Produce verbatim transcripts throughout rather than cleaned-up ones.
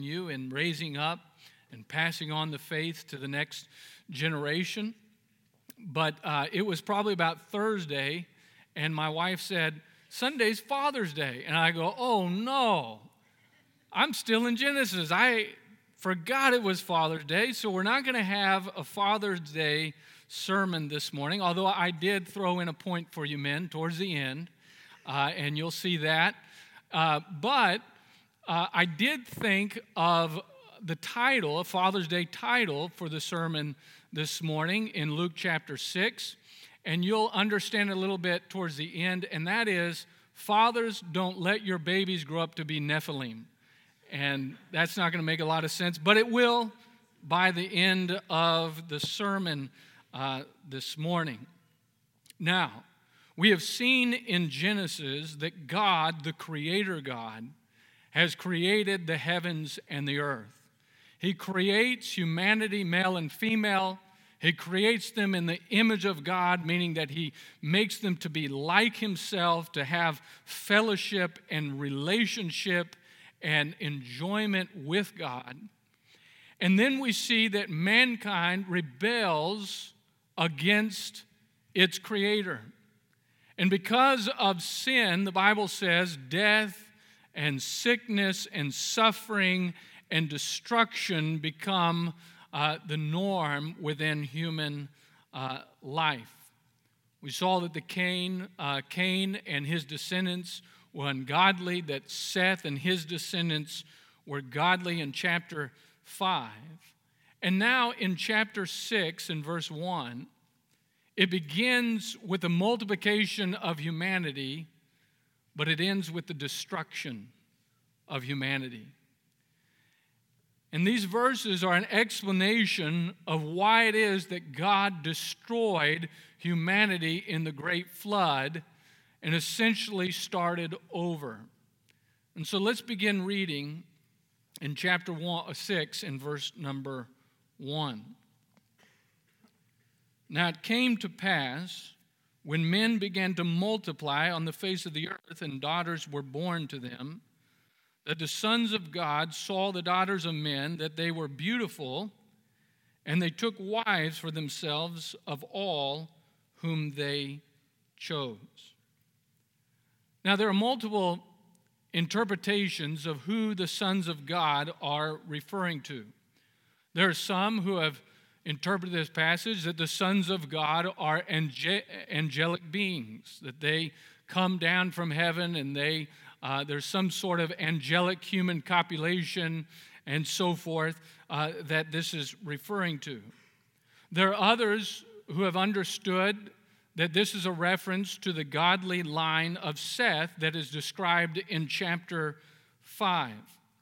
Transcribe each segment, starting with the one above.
you in raising up and passing on the faith to the next generation. But uh, it was probably about Thursday, and my wife said, Sunday's Father's Day. And I go, oh no, I'm still in Genesis. I forgot it was Father's Day, so we're not going to have a Father's Day sermon this morning, although I did throw in a point for you men towards the end, uh, and you'll see that. Uh, but uh, I did think of the title, a Father's Day title for the sermon this morning in Luke chapter six, and you'll understand a little bit towards the end, and that is, fathers, don't let your babies grow up to be Nephilim. And that's not going to make a lot of sense, but it will by the end of the sermon uh, this morning. Now, we have seen in Genesis that God, the Creator God, has created the heavens and the earth. He creates humanity, male and female. He creates them in the image of God, meaning that He makes them to be like Himself, to have fellowship and relationship and enjoyment with God. And then we see that mankind rebels against its Creator. And because of sin, the Bible says, death and sickness and suffering and destruction become uh, the norm within human uh, life. We saw that the Cain, uh, Cain and his descendants were ungodly, that Seth and his descendants were godly in chapter five. And now in chapter six and verse one, it begins with the multiplication of humanity, but it ends with the destruction of humanity. And these verses are an explanation of why it is that God destroyed humanity in the great flood and essentially started over. And so let's begin reading in chapter one, six and verse number one. Now it came to pass, when men began to multiply on the face of the earth and daughters were born to them, that the sons of God saw the daughters of men, that they were beautiful, and they took wives for themselves of all whom they chose. Now, there are multiple interpretations of who the sons of God are referring to. There are some who have interpreted this passage that the sons of God are ange- angelic beings, that they come down from heaven and they uh, there's some sort of angelic human copulation and so forth uh, that this is referring to. There are others who have understood that this is a reference to the godly line of Seth that is described in chapter five.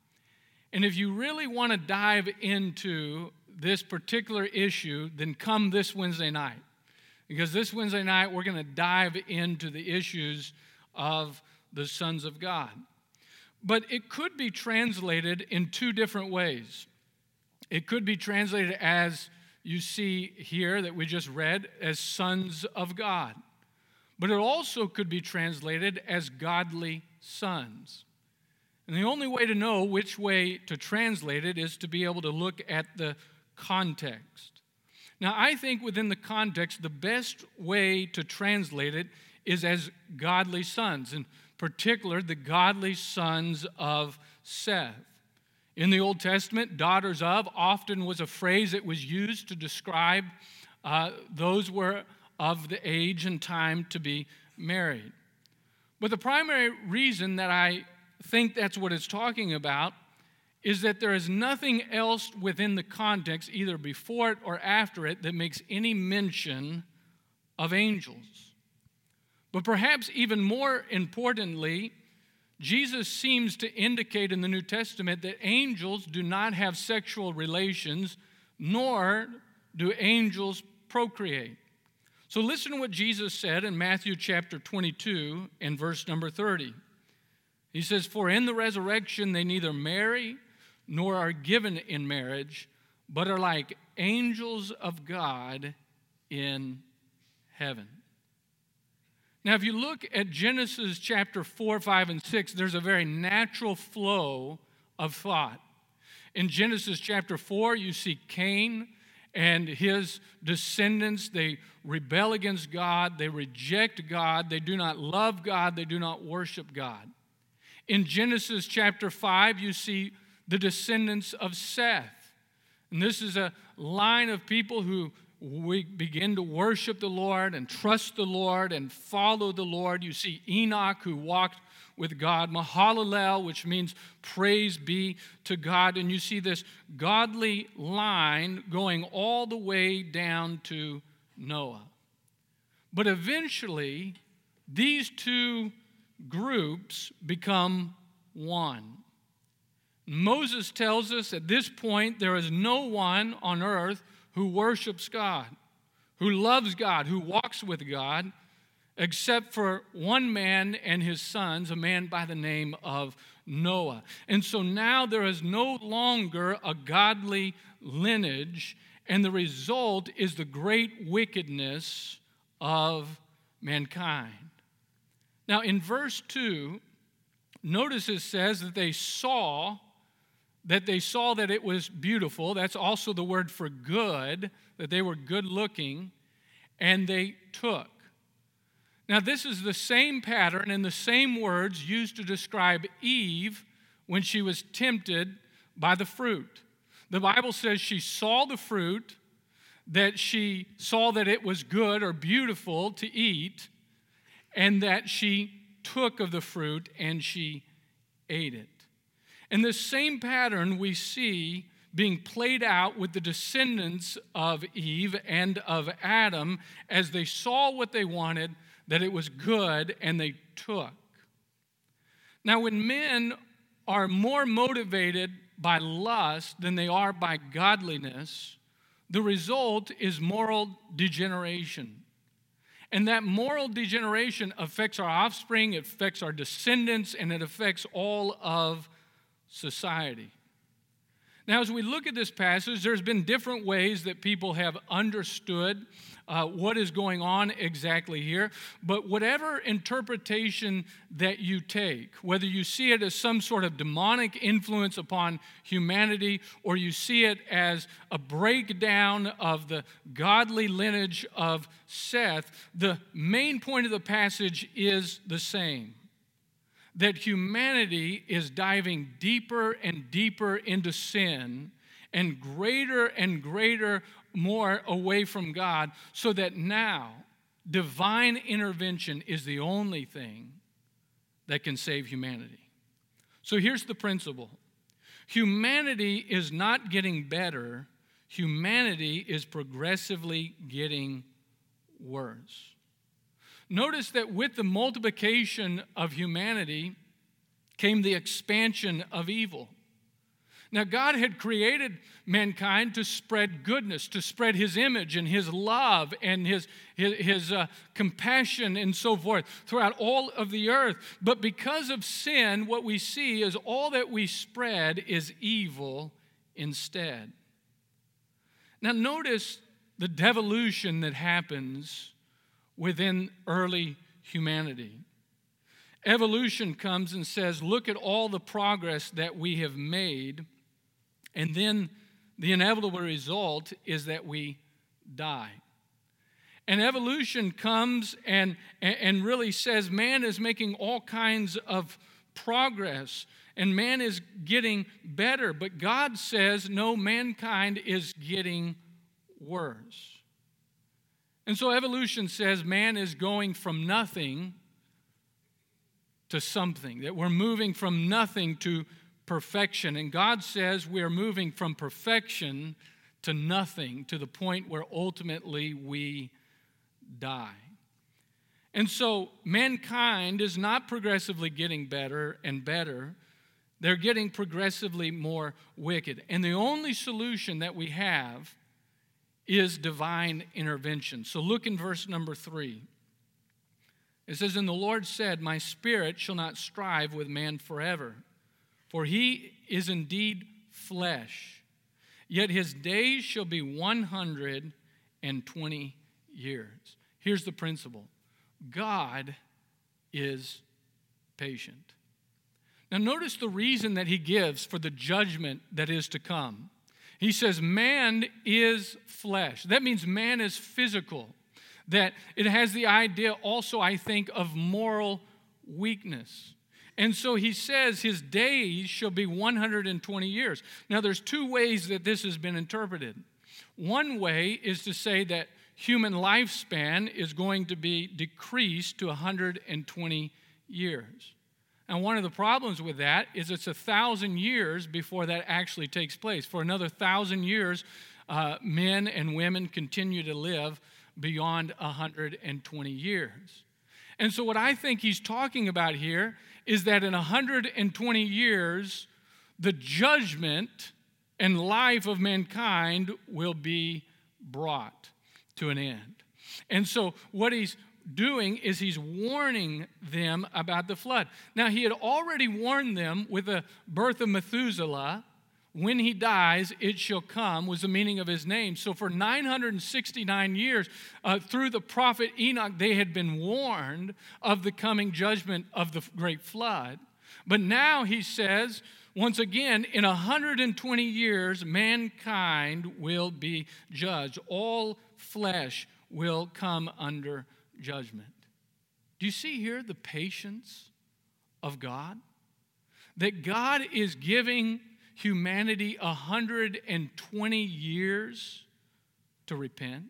And if you really want to dive into this particular issue, then come this Wednesday night. Because this Wednesday night, we're going to dive into the issues of the sons of God. But it could be translated in two different ways. It could be translated as you see here that we just read, as sons of God. But it also could be translated as godly sons. And the only way to know which way to translate it is to be able to look at the context. Now, I think within the context, the best way to translate it is as godly sons, in particular, the godly sons of Seth. In the Old Testament, daughters of often was a phrase that was used to describe uh, those were of the age and time to be married. But the primary reason that I think that's what it's talking about is that there is nothing else within the context, either before it or after it, that makes any mention of angels. But perhaps even more importantly, Jesus seems to indicate in the New Testament that angels do not have sexual relations, nor do angels procreate. So listen to what Jesus said in Matthew chapter twenty-two and verse number thirty. He says, "For in the resurrection they neither marry nor are given in marriage, but are like angels of God in heaven." Now, if you look at Genesis chapter four, five, and six, there's a very natural flow of thought. In Genesis chapter four, you see Cain and his descendants. They rebel against God. They reject God. They do not love God. They do not worship God. In Genesis chapter five, you see the descendants of Seth. And this is a line of people who we begin to worship the Lord and trust the Lord and follow the Lord. You see Enoch, who walked with God, Mahalalel, which means praise be to God. And you see this godly line going all the way down to Noah. But eventually, these two groups become one. Moses tells us at this point there is no one on earth who worships God, who loves God, who walks with God, except for one man and his sons, a man by the name of Noah. And so now there is no longer a godly lineage, and the result is the great wickedness of mankind. Now in verse two, notice it says that they saw that they saw that it was beautiful. That's also the word for good, that they were good looking, and they took. Now, this is the same pattern and the same words used to describe Eve when she was tempted by the fruit. The Bible says she saw the fruit, that she saw that it was good or beautiful to eat, and that she took of the fruit and she ate it. And the same pattern we see being played out with the descendants of Eve and of Adam as they saw what they wanted, that it was good, and they took. Now, when men are more motivated by lust than they are by godliness, the result is moral degeneration. And that moral degeneration affects our offspring, it affects our descendants, and it affects all of society. Now, as we look at this passage, there's been different ways that people have understood uh, what is going on exactly here. But whatever interpretation that you take, whether you see it as some sort of demonic influence upon humanity, or you see it as a breakdown of the godly lineage of Seth, the main point of the passage is the same. That humanity is diving deeper and deeper into sin and greater and greater more away from God, so that now divine intervention is the only thing that can save humanity. So here's the principle. Humanity is not getting better. Humanity is progressively getting worse. Notice that with the multiplication of humanity came the expansion of evil. Now, God had created mankind to spread goodness, to spread His image and His love and His, His, his uh, compassion and so forth throughout all of the earth. But because of sin, what we see is all that we spread is evil instead. Now, notice the devolution that happens within early humanity. Evolution comes and says, look at all the progress that we have made, and then the inevitable result is that we die. And evolution comes and, and really says man is making all kinds of progress, and man is getting better, but God says, no, mankind is getting worse. And so evolution says man is going from nothing to something, that we're moving from nothing to perfection. And God says we are moving from perfection to nothing, to the point where ultimately we die. And so mankind is not progressively getting better and better. They're getting progressively more wicked. And the only solution that we have is divine intervention. So look in verse number three. It says, and the Lord said, my spirit shall not strive with man forever, for he is indeed flesh, yet his days shall be one hundred twenty years. Here's the principle. God is patient. Now notice the reason that he gives for the judgment that is to come. He says man is flesh. That means man is physical. That it has the idea also, I think, of moral weakness. And so he says his days shall be one hundred twenty years. Now there's two ways that this has been interpreted. One way is to say that human lifespan is going to be decreased to one hundred twenty years. And one of the problems with that is it's a thousand years before that actually takes place. For another thousand years, uh, men and women continue to live beyond one hundred twenty years. And so what I think he's talking about here is that in one hundred twenty years, the judgment and life of mankind will be brought to an end. And so what he's doing is he's warning them about the flood. Now, he had already warned them with the birth of Methuselah. When he dies, it shall come, was the meaning of his name. So for nine hundred sixty-nine years, uh, through the prophet Enoch, they had been warned of the coming judgment of the great flood. But now he says, once again, in one hundred twenty years, mankind will be judged. All flesh will come under judgment. Do you see here the patience of God? That God is giving humanity one hundred twenty years to repent.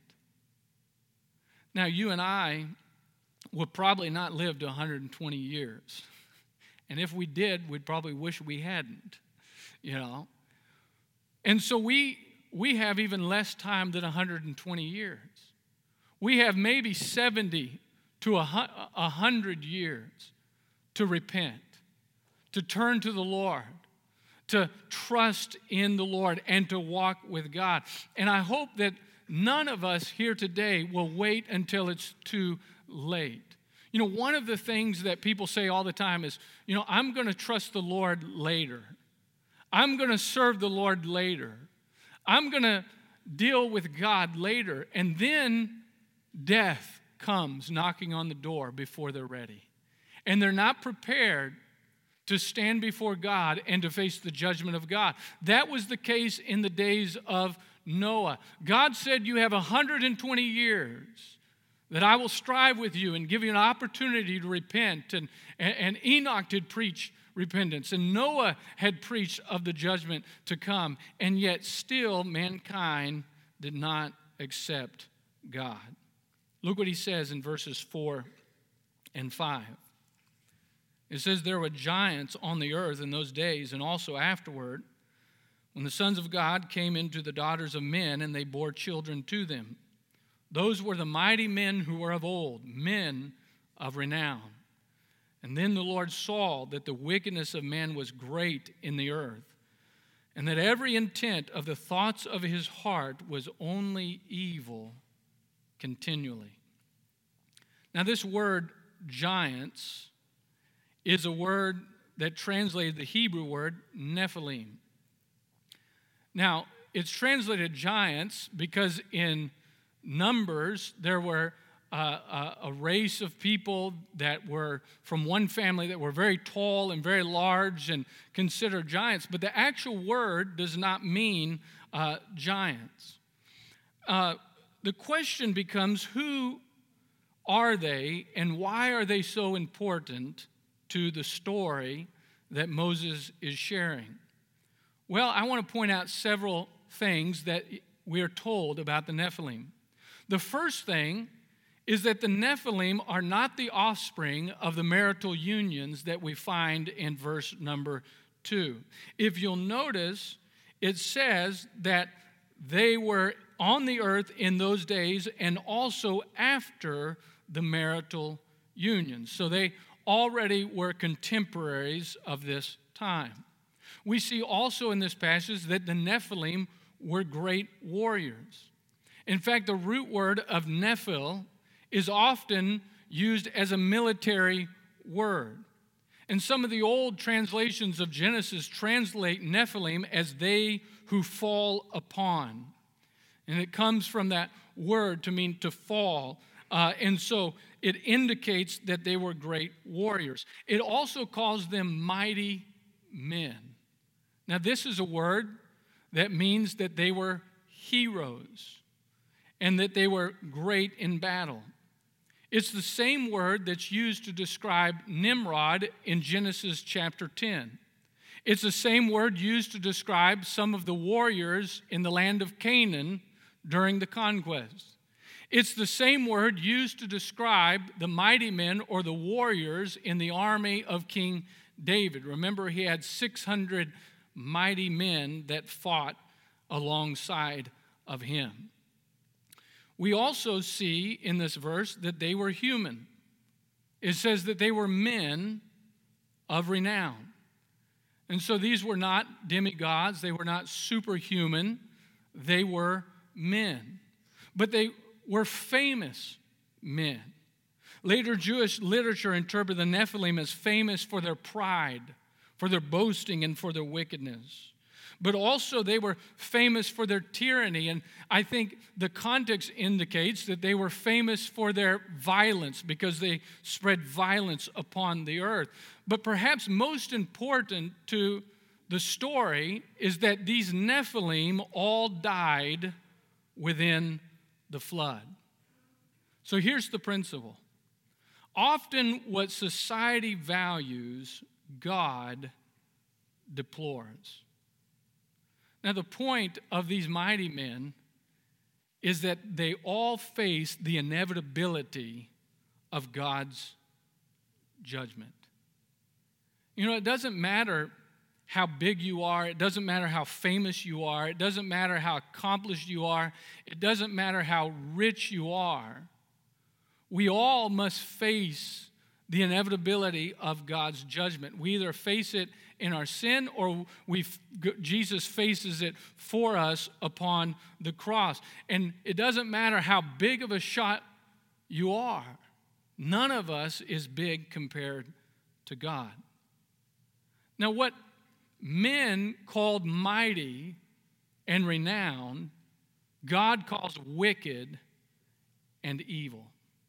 Now, you and I would probably not live to one hundred twenty years. And if we did, we'd probably wish we hadn't, you know. And so we we have even less time than one hundred twenty years. We have maybe seventy to one hundred years to repent, to turn to the Lord, to trust in the Lord, and to walk with God. And I hope that none of us here today will wait until it's too late. You know, one of the things that people say all the time is, you know, I'm going to trust the Lord later. I'm going to serve the Lord later. I'm going to deal with God later. And then death comes knocking on the door before they're ready. And they're not prepared to stand before God and to face the judgment of God. That was the case in the days of Noah. God said, you have one hundred twenty years that I will strive with you and give you an opportunity to repent. And, and, and Enoch did preach repentance, and Noah had preached of the judgment to come, and yet still mankind did not accept God. Look what he says in verses four and five. It says, there were giants on the earth in those days, and also afterward, when the sons of God came into the daughters of men, and they bore children to them. Those were the mighty men who were of old, men of renown. And then the Lord saw that the wickedness of man was great in the earth, and that every intent of the thoughts of his heart was only evil continually. Now, this word giants is a word that translated the Hebrew word Nephilim. Now, it's translated giants because in Numbers there were uh, a, a race of people that were from one family that were very tall and very large and considered giants, but the actual word does not mean uh, giants. Uh, the question becomes, who are they and why are they so important to the story that Moses is sharing? Well, I want to point out several things that we are told about the Nephilim. The first thing is that the Nephilim are not the offspring of the marital unions that we find in verse number two. If you'll notice, it says that they were on the earth in those days and also after the marital union. So they already were contemporaries of this time. We see also in this passage that the Nephilim were great warriors. In fact, the root word of Nephil is often used as a military word. And some of the old translations of Genesis translate Nephilim as they who fall upon. And it comes from that word to mean to fall. Uh, and so it indicates that they were great warriors. It also calls them mighty men. Now, this is a word that means that they were heroes and that they were great in battle. It's the same word that's used to describe Nimrod in Genesis chapter ten. It's the same word used to describe some of the warriors in the land of Canaan during the conquest. It's the same word used to describe the mighty men or the warriors in the army of King David. Remember, he had six hundred mighty men that fought alongside of him. We also see in this verse that they were human. It says that they were men of renown. And so these were not demigods, they were not superhuman, they were men. But they were famous men. Later Jewish literature interpreted the Nephilim as famous for their pride, for their boasting, and for their wickedness. But also they were famous for their tyranny, and I think the context indicates that they were famous for their violence because they spread violence upon the earth. But perhaps most important to the story is that these Nephilim all died within the flood. So here's the principle. Often what society values, God deplores. Now, the point of these mighty men is that they all face the inevitability of God's judgment. You know, it doesn't matter how big you are. It doesn't matter how famous you are. It doesn't matter how accomplished you are. It doesn't matter how rich you are. We all must face the inevitability of God's judgment. We either face it in our sin or we Jesus faces it for us upon the cross. And it doesn't matter how big of a shot you are. None of us is big compared to God. Now, what men called mighty and renowned, God calls wicked and evil.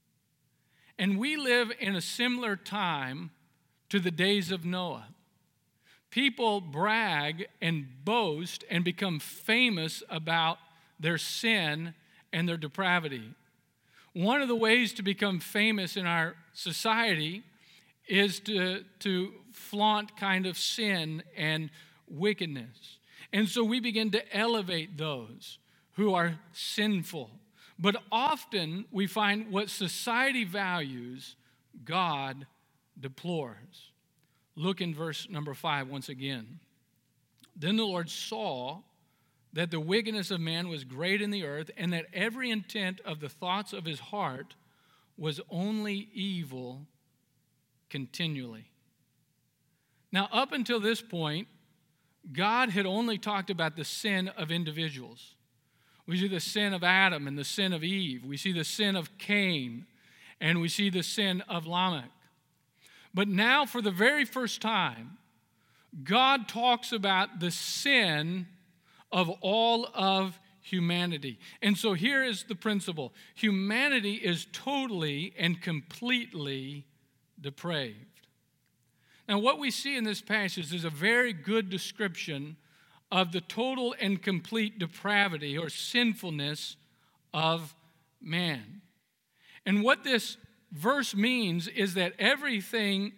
And we live in a similar time to the days of Noah. People brag and boast and become famous about their sin and their depravity. One of the ways to become famous in our society is to, to flaunt kind of sin and wickedness. And so we begin to elevate those who are sinful. But often we find what society values, God deplores. Look in verse number five once again. Then the Lord saw that the wickedness of man was great in the earth, and that every intent of the thoughts of his heart was only evil continually. Now, up until this point, God had only talked about the sin of individuals. We see the sin of Adam and the sin of Eve. We see the sin of Cain, and we see the sin of Lamech. But now, for the very first time, God talks about the sin of all of humanity. And so here is the principle. Humanity is totally and completely depraved. Now, what we see in this passage is a very good description of the total and complete depravity or sinfulness of man. And what this verse means is that everything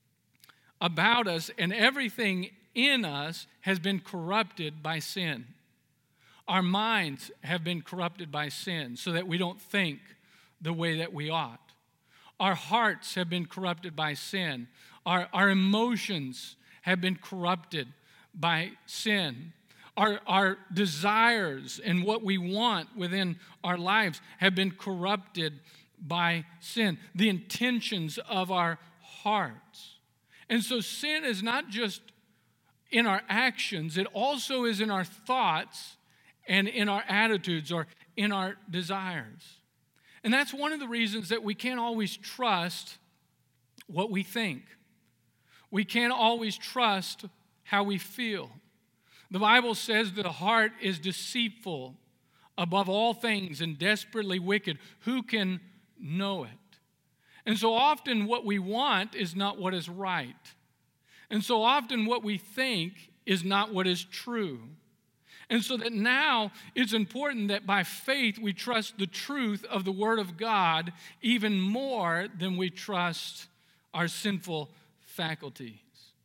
about us and everything in us has been corrupted by sin. Our minds have been corrupted by sin so that we don't think the way that we ought. Our hearts have been corrupted by sin. Our, our emotions have been corrupted by sin. Our, our desires and what we want within our lives have been corrupted by sin. The intentions of our hearts. And so sin is not just in our actions, it also is in our thoughts and in our attitudes or in our desires. And that's one of the reasons that we can't always trust what we think. We can't always trust how we feel. The Bible says that the heart is deceitful above all things and desperately wicked. Who can know it? And so often what we want is not what is right. And so often what we think is not what is true. And so that now it's important that by faith we trust the truth of the Word of God even more than we trust our sinful faculties.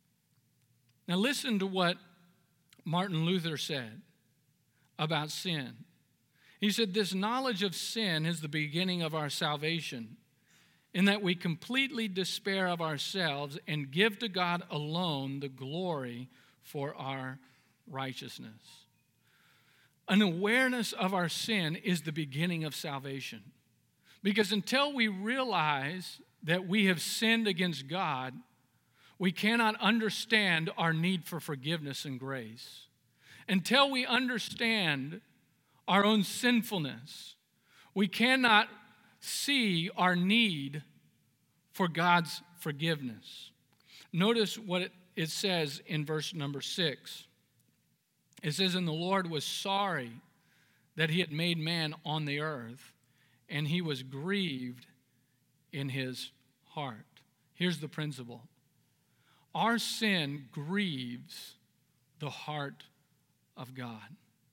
Now listen to what Martin Luther said about sin. He said, "This knowledge of sin is the beginning of our salvation, in that we completely despair of ourselves and give to God alone the glory for our righteousness." An awareness of our sin is the beginning of salvation. Because until we realize that we have sinned against God, we cannot understand our need for forgiveness and grace. Until we understand our own sinfulness, we cannot see our need for God's forgiveness. Notice what it, it says in verse number six. It says, "And the Lord was sorry that he had made man on the earth, and he was grieved in his heart." Here's the principle. Our sin grieves the heart of God.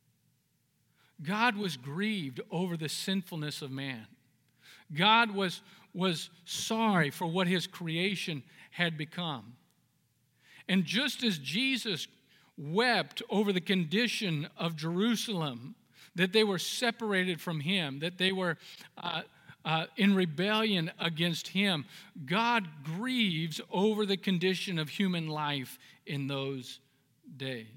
God was grieved over the sinfulness of man. God was, was sorry for what his creation had become. And just as Jesus wept over the condition of Jerusalem, that they were separated from him, that they were uh, uh, in rebellion against him, God grieves over the condition of human life in those days.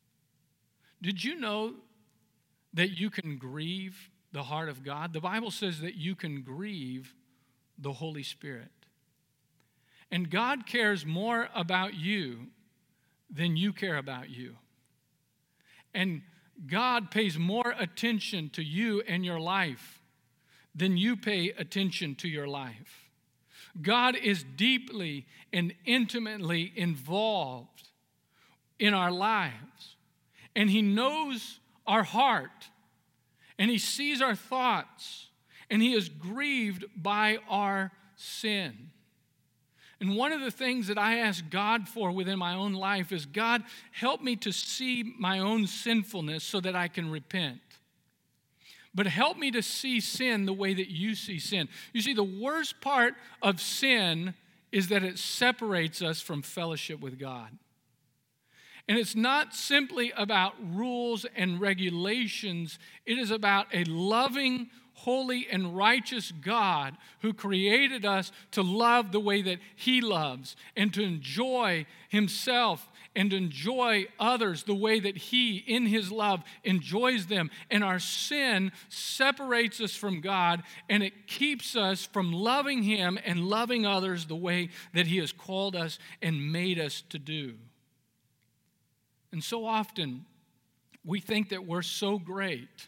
Did you know that you can grieve the heart of God? The Bible says that you can grieve the Holy Spirit. And God cares more about you than you care about you. And God pays more attention to you and your life than you pay attention to your life. God is deeply and intimately involved in our lives. And he knows our heart. And he sees our thoughts. And he is grieved by our sin. And one of the things that I ask God for within my own life is, God, help me to see my own sinfulness so that I can repent. But help me to see sin the way that you see sin. You see, the worst part of sin is that it separates us from fellowship with God. And it's not simply about rules and regulations. It is about a loving, holy, and righteous God who created us to love the way that he loves and to enjoy himself and enjoy others the way that he, in his love, enjoys them. And our sin separates us from God, and it keeps us from loving him and loving others the way that he has called us and made us to do. And so often, we think that we're so great,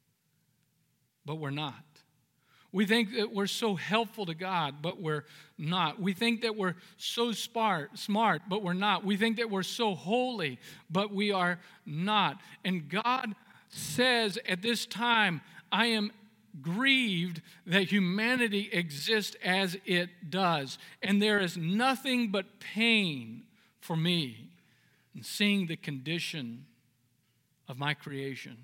but we're not. We think that we're so helpful to God, but we're not. We think that we're so smart, smart, but we're not. We think that we're so holy, but we are not. And God says at this time, I am grieved that humanity exists as it does. And there is nothing but pain for me in seeing the condition of my creation.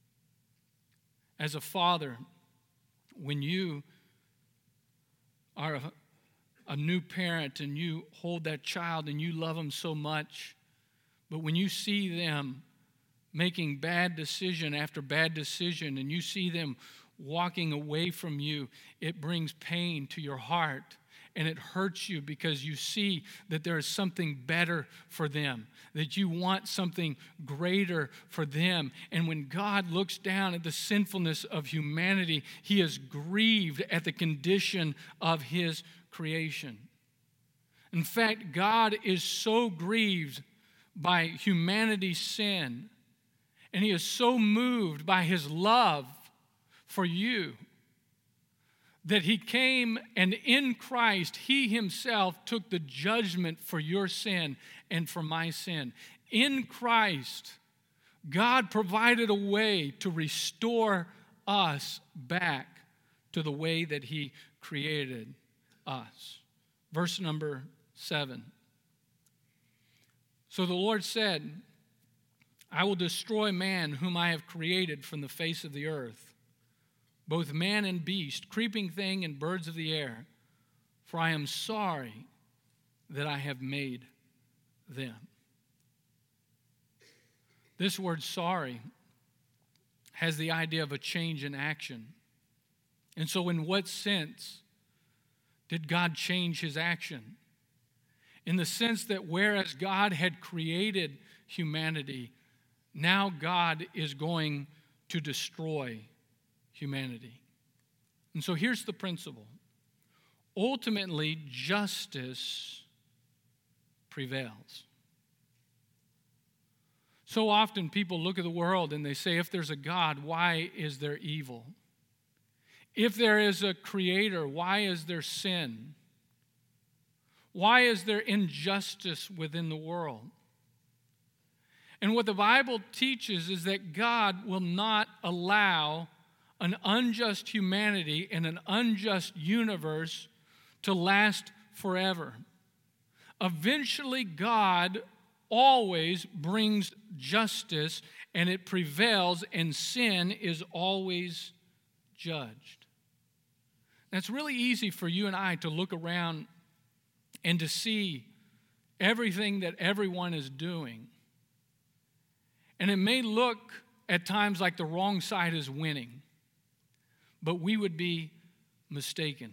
As a father, when you are a, a new parent and you hold that child and you love them so much, but when you see them making bad decision after bad decision and you see them walking away from you, it brings pain to your heart. And it hurts you because you see that there is something better for them, that you want something greater for them. And when God looks down at the sinfulness of humanity, he is grieved at the condition of his creation. In fact, God is so grieved by humanity's sin, and he is so moved by his love for you, that he came and in Christ, he himself took the judgment for your sin and for my sin. In Christ, God provided a way to restore us back to the way that he created us. Verse number seven. So the Lord said, I will destroy man whom I have created from the face of the earth, both man and beast, creeping thing and birds of the air, for I am sorry that I have made them. This word sorry has the idea of a change in action. And so in what sense did God change his action? In the sense that whereas God had created humanity, now God is going to destroy humanity. And so here's the principle. Ultimately, justice prevails. So often people look at the world and they say, if there's a God, why is there evil? If there is a creator, why is there sin? Why is there injustice within the world? And what the Bible teaches is that God will not allow an unjust humanity and an unjust universe to last forever. Eventually, God always brings justice, and it prevails, and sin is always judged. Now, it's really easy for you and I to look around and to see everything that everyone is doing. And it may look at times like the wrong side is winning, but we would be mistaken.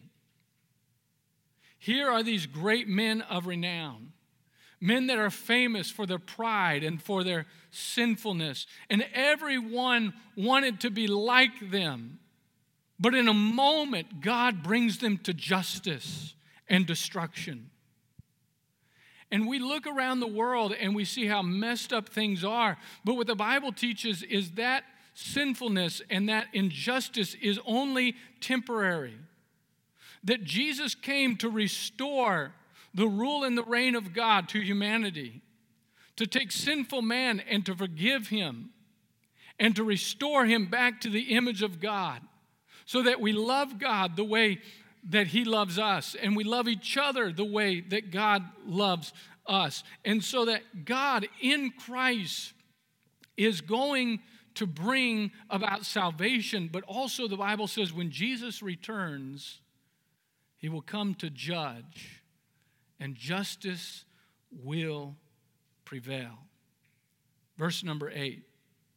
Here are these great men of renown, men that are famous for their pride and for their sinfulness, and everyone wanted to be like them. But in a moment, God brings them to justice and destruction. And we look around the world and we see how messed up things are. But what the Bible teaches is that sinfulness and that injustice is only temporary. That Jesus came to restore the rule and the reign of God to humanity, to take sinful man and to forgive him, and to restore him back to the image of God, so that we love God the way that he loves us, and we love each other the way that God loves us. And so that God in Christ is going to bring about salvation, but also the Bible says when Jesus returns, he will come to judge, and justice will prevail. Verse number eight.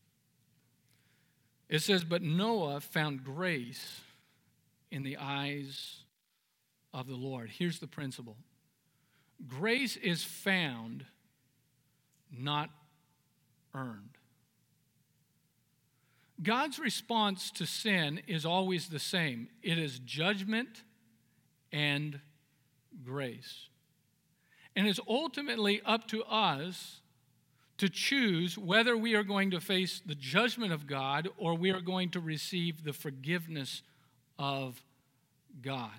It says, but Noah found grace in the eyes of the Lord. Here's the principle. Grace is found, not earned. God's response to sin is always the same. It is judgment and grace. And it's ultimately up to us to choose whether we are going to face the judgment of God or we are going to receive the forgiveness of God.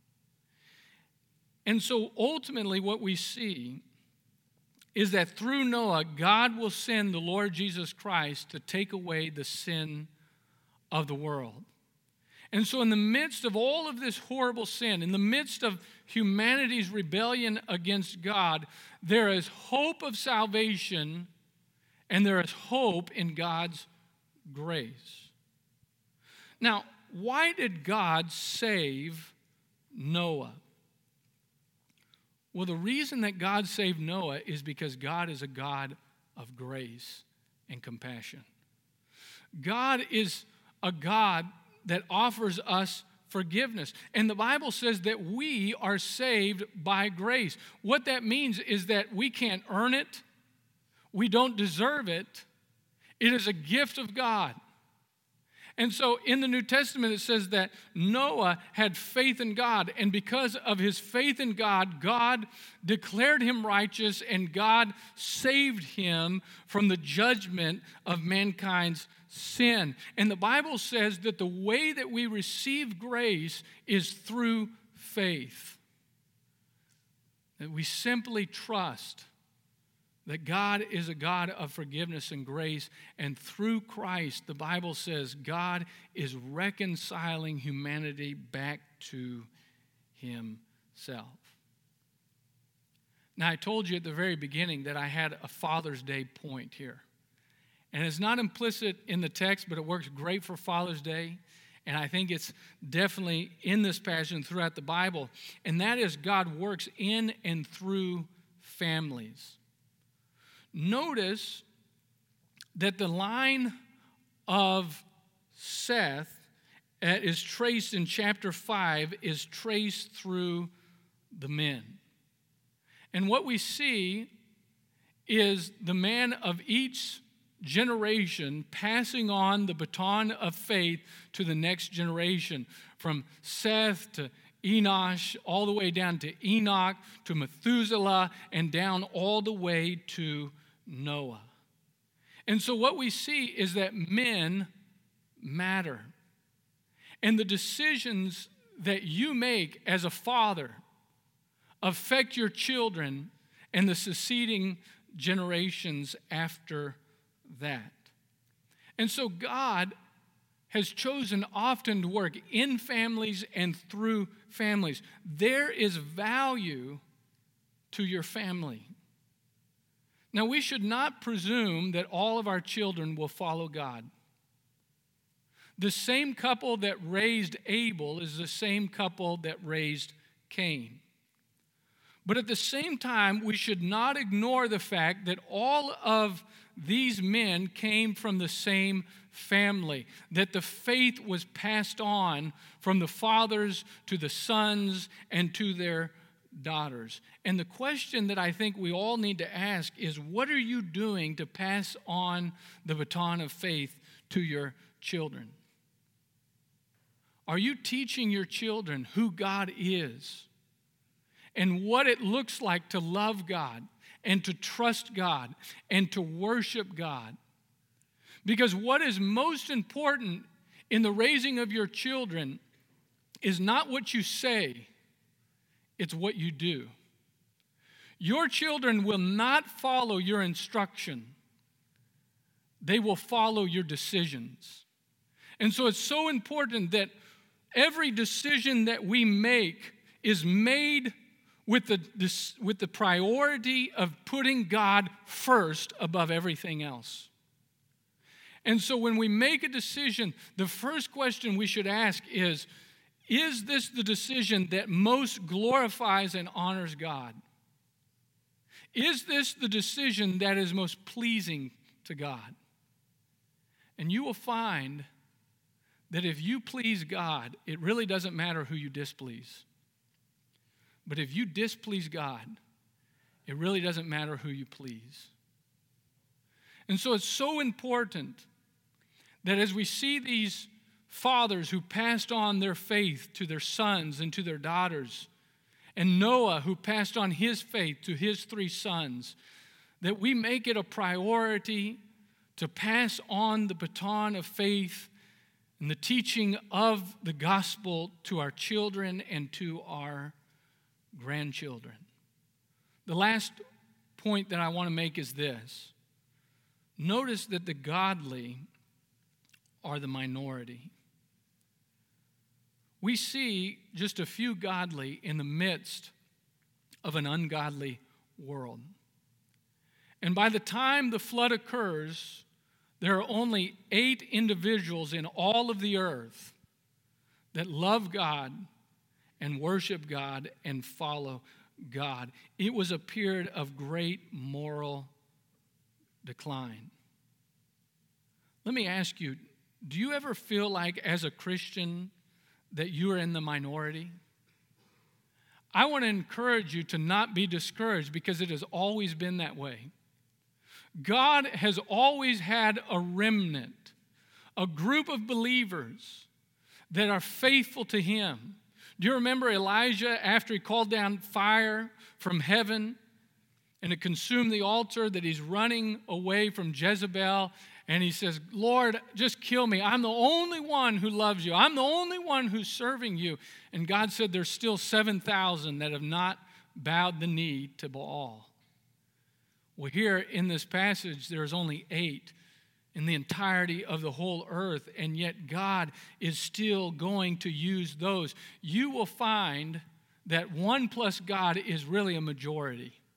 And so ultimately what we see is that through Noah, God will send the Lord Jesus Christ to take away the sin of the world. And so in the midst of all of this horrible sin, in the midst of humanity's rebellion against God, there is hope of salvation and there is hope in God's grace. Now, why did God save Noah? Well, the reason that God saved Noah is because God is a God of grace and compassion. God is a God that offers us forgiveness. And the Bible says that we are saved by grace. What that means is that we can't earn it. We don't deserve it. It is a gift of God. And so in the New Testament, it says that Noah had faith in God. And because of his faith in God, God declared him righteous and God saved him from the judgment of mankind's sin. And the Bible says that the way that we receive grace is through faith. That we simply trust that God is a God of forgiveness and grace, and through Christ, the Bible says God is reconciling humanity back to himself. Now, I told you at the very beginning that I had a Father's Day point here. And it's not implicit in the text, but it works great for Father's Day. And I think it's definitely in this passage and throughout the Bible. And that is God works in and through families. Notice that the line of Seth that is traced in chapter five is traced through the men. And what we see is the man of each generation passing on the baton of faith to the next generation, from Seth to Enosh, all the way down to Enoch, to Methuselah, and down all the way to Noah. And so what we see is that men matter. And the decisions that you make as a father affect your children and the succeeding generations after that. And so God has chosen often to work in families and through families. There is value to your family. Now, we should not presume that all of our children will follow God. The same couple that raised Abel is the same couple that raised Cain. But at the same time, we should not ignore the fact that all of these men came from the same family, that the faith was passed on from the fathers to the sons and to their daughters. And the question that I think we all need to ask is, what are you doing to pass on the baton of faith to your children? Are you teaching your children who God is and what it looks like to love God and to trust God and to worship God? Because what is most important in the raising of your children is not what you say, it's what you do. Your children will not follow your instruction. They will follow your decisions. And so it's so important that every decision that we make is made with the, this, with the priority of putting God first above everything else. And so when we make a decision, the first question we should ask is, is this the decision that most glorifies and honors God? Is this the decision that is most pleasing to God? And you will find that if you please God, it really doesn't matter who you displease. But if you displease God, it really doesn't matter who you please. And so it's so important that as we see these fathers who passed on their faith to their sons and to their daughters, and Noah who passed on his faith to his three sons, that we make it a priority to pass on the baton of faith and the teaching of the gospel to our children and to our grandchildren. The last point that I want to make is this. Notice that the godly are the minority. We see just a few godly in the midst of an ungodly world. And by the time the flood occurs, there are only eight individuals in all of the earth that love God and worship God and follow God. It was a period of great moral decline. Let me ask you, do you ever feel like as a Christian that you are in the minority? I want to encourage you to not be discouraged because it has always been that way. God has always had a remnant, a group of believers that are faithful to Him. Do you remember Elijah after he called down fire from heaven and it consumed the altar, that he's running away from Jezebel? And he says, Lord, just kill me. I'm the only one who loves you. I'm the only one who's serving you. And God said there's still seven thousand that have not bowed the knee to Baal. Well, here in this passage, there's only eight in the entirety of the whole earth, and yet God is still going to use those. You will find that one plus God is really a majority.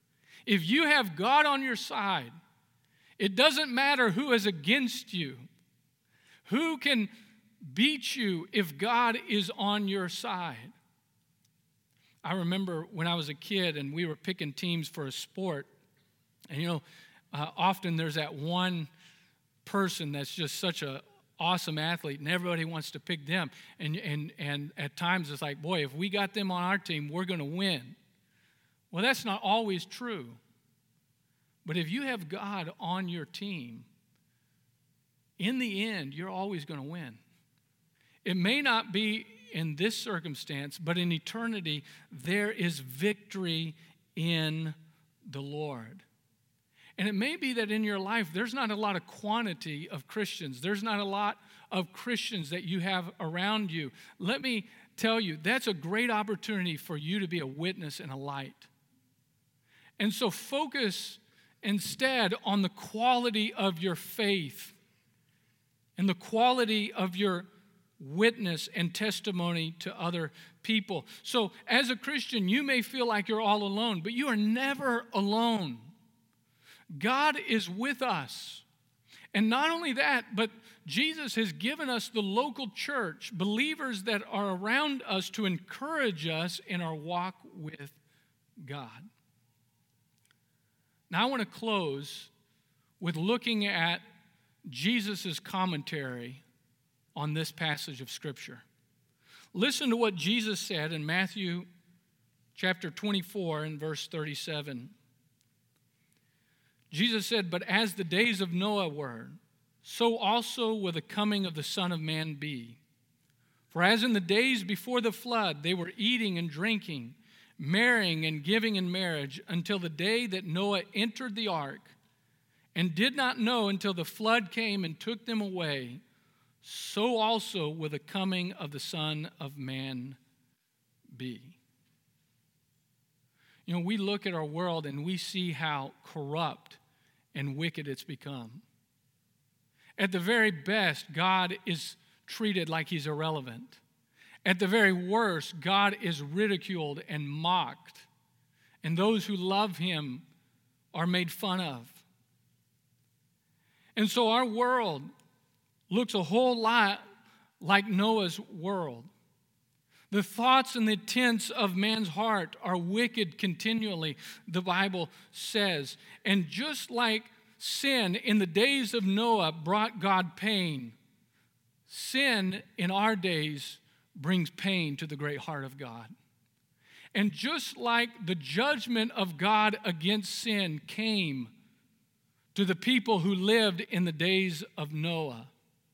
If you have God on your side, it doesn't matter who is against you. Who can beat you if God is on your side? I remember when I was a kid and we were picking teams for a sport, and you know, uh, often there's that one person that's just such a awesome athlete, and everybody wants to pick them. And and and at times it's like, boy, if we got them on our team, we're going to win. Well, that's not always true. But if you have God on your team, in the end, you're always going to win. It may not be in this circumstance, but in eternity, there is victory in the Lord. And it may be that in your life, there's not a lot of quantity of Christians. There's not a lot of Christians that you have around you. Let me tell you, that's a great opportunity for you to be a witness and a light. And so focus instead on the quality of your faith and the quality of your witness and testimony to other people. So as a Christian, you may feel like you're all alone, but you are never alone. God is with us. And not only that, but Jesus has given us the local church, believers that are around us to encourage us in our walk with God. Now I want to close with looking at Jesus' commentary on this passage of Scripture. Listen to what Jesus said in Matthew chapter twenty-four and verse thirty-seven. Jesus said, "But as the days of Noah were, so also will the coming of the Son of Man be. For as in the days before the flood, they were eating and drinking, marrying and giving in marriage, until the day that Noah entered the ark, and did not know until the flood came and took them away, so also will the coming of the Son of Man be." You know, we look at our world and we see how corrupt and wicked it's become. At the very best, God is treated like he's irrelevant. At the very worst, God is ridiculed and mocked, and those who love him are made fun of. And so our world looks a whole lot like Noah's world. The thoughts and the intents of man's heart are wicked continually, the Bible says. And just like sin in the days of Noah brought God pain, sin in our days brings pain to the great heart of God. And just like the judgment of God against sin came to the people who lived in the days of Noah,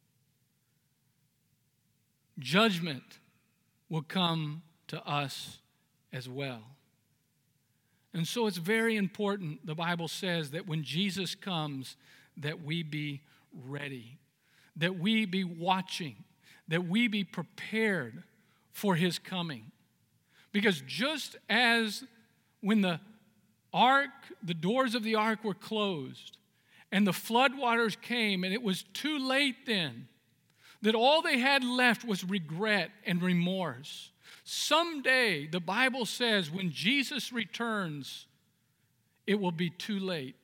judgment will come to us as well. And so it's very important, the Bible says, that when Jesus comes, that we be ready, that we be watching, that we be prepared for his coming. Because just as when the ark, the doors of the ark were closed, and the floodwaters came, and it was too late then, that all they had left was regret and remorse. Someday, the Bible says, when Jesus returns, it will be too late.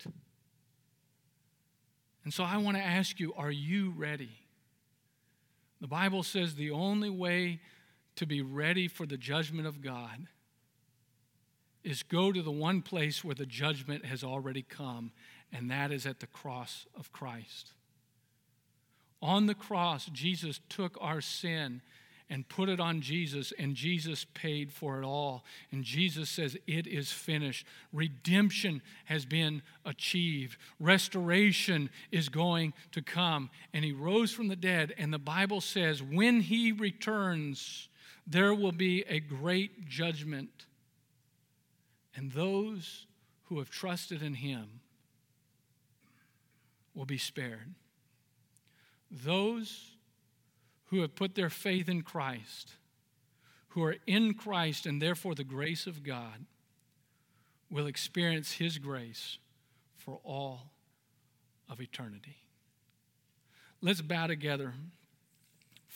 And so I want to ask you, are you ready? The Bible says the only way to be ready for the judgment of God is go to the one place where the judgment has already come, and that is at the cross of Christ. On the cross, Jesus took our sin and put it on Jesus, and Jesus paid for it all. And Jesus says, it is finished. Redemption has been achieved. Restoration is going to come. And he rose from the dead, and the Bible says, when he returns, there will be a great judgment. And those who have trusted in him will be spared. Those who have put their faith in Christ, who are in Christ and therefore the grace of God, will experience his grace for all of eternity. Let's bow together.